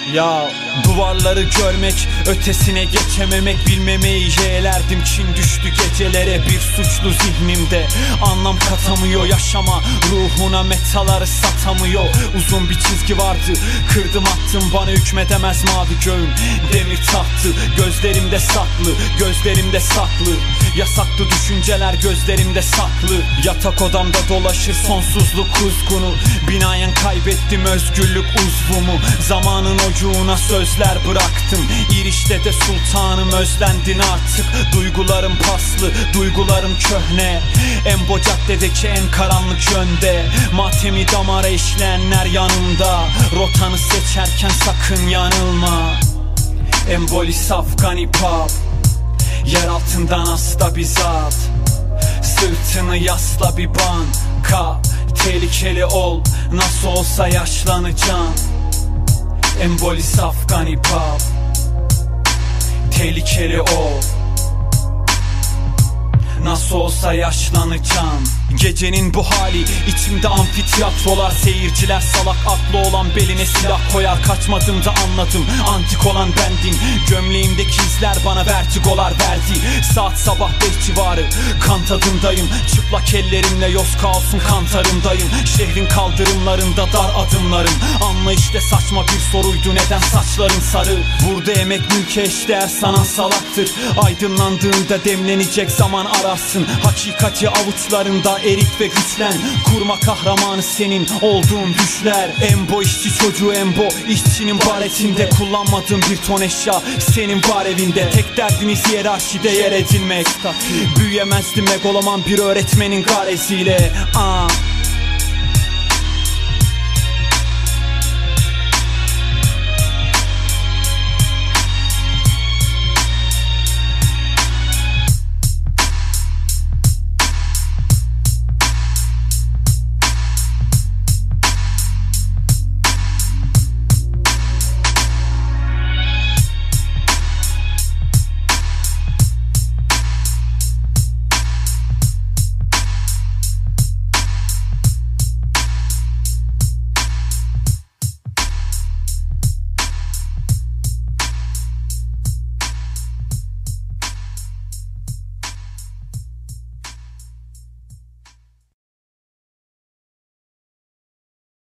Ya duvarları görmek, ötesine geçememek, bilmemeyi yeğlerdim. Çin düştü gecelere, bir suçlu zihnimde. Anlam katamıyor yaşama, ruhuna metaları satamıyor. Uzun bir çizgi vardı, kırdım attım, bana hükmedemez mavi göğün demir tahtı. Gözlerimde saklı, gözlerimde saklı. Yasaklı düşünceler gözlerimde saklı. Yatak odamda dolaşır sonsuzluk kuzgunu. Binaen kaybettim özgürlük uzvumu. Zamanın ucuna sözler bıraktım. İrişte de sultanım, özlendin artık. Duygularım paslı, duygularım köhne. Embo caddedeki en karanlık yönde. Matemi damara işleyenler yanımda. Rotanı seçerken sakın yanılma. Emboli Safgani pop. Yer altından asla bir zat. Sırtını yasla bir banka. Tehlikeli ol, nasıl olsa yaşlanacaksın. Emboli Safgani pop. Tehlikeli ol, nasıl olsa yaşlanacaksın. Gecenin bu hali, içimde amfitiyatrolar. Seyirciler salak, aklı olan beline silah koyar. Kaçmadım da anladım, antik olan bendim. Gömleğimdeki izler bana vertigolar verdi. Saat sabah 5 civarı, kan tadındayım. Çıplak ellerimle yoz kaosun kantarındayım. Şehrin kaldırımlarında dar adımlarım. Anla işte saçma bir soruydu, neden saçların sarı? Burada emek mülke eşdeğer sanan salaktır. Aydınlandığında demlenecek zaman ararsın. Hakikati avuçlarında erit ve güçlen. Kurma kahramanı senin olduğun düşler. Embo işçi çocuğu Embo, işçinin baretinde. Kullanmadığın bir ton eşya senin var evinde. Tek derdiniz hiyerarşide yer edilmek. Büyüyemezdim megaloman bir öğretmenin garesiyle.